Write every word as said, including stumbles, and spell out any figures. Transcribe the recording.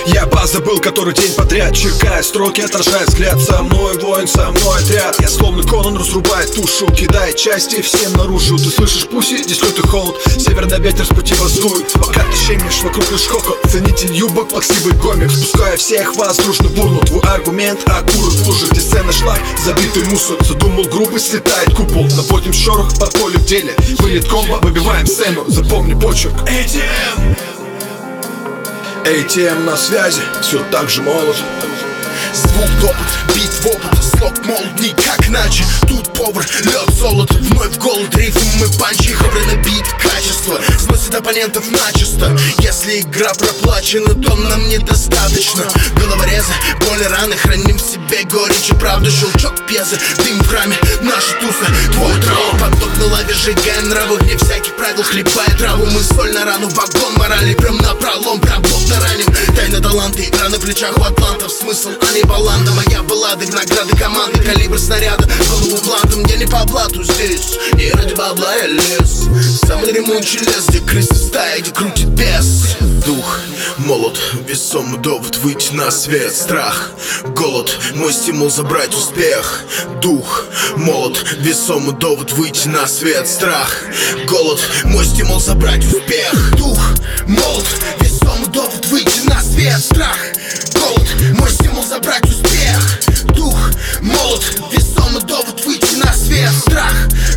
Я база был который день подряд, черкая строки, отражая взгляд. Со мной воин, со мной отряд. Я словно Конан разрубает тушу, кидает части всем наружу. Ты слышишь пуси, здесь лютый холод, северный ветер с пути воздует. Пока ты щемишь вокруг лишь хохот, ценитель юбок, плаксивый гомик. Спуская всех вас дружно бурну, твой аргумент аккурат в луже, где сцена шлак, забитый мусор. Задумал грубо, слетает купол, наводим шорох под поле в деле. Вылет комбо, выбиваем сцену, запомни почерк. эй ти эм эй ти эм на связи, все так же молод. Звук топот, бит в опыт, слог молот, никак иначе. Тут повар, лед, золото, вновь голод, рифм мы панчи, хобры на бит, качество сносит оппонентов начисто. Если игра проплачена, то нам недостаточно. Головорезы, боли, раны, храним в себе горечь и правду. Щелчок пьесы, дым в раме, наша туса, твой траур. Поток на лаве, сжигаем нравы, вне всяких правил, хлебая траву. Мы соль на рану, вагон морали, прям на пролом, прям плотно раним. Тайна таланта, игра на плечах у атлантов, смысл, а не баланда. Моя баллада, награды команды, калибр снаряда, голову плантом. Я не по блату здесь, не ради бабла я лез. Самый ремонтчий лес, где крысы стая, где крутит бес. Дух, молот, весомый довод выйти на свет. Страх, голод, мой стимул забрать успех. Дух, молот, весомый довод выйти на свет. Страх, голод, мой стимул забрать успех. Дух, молот, весомый довод выйти на свет. Страх, голод, мой стимул забрать успех. Дух, молот, весомый довод выйти на свет. Страх,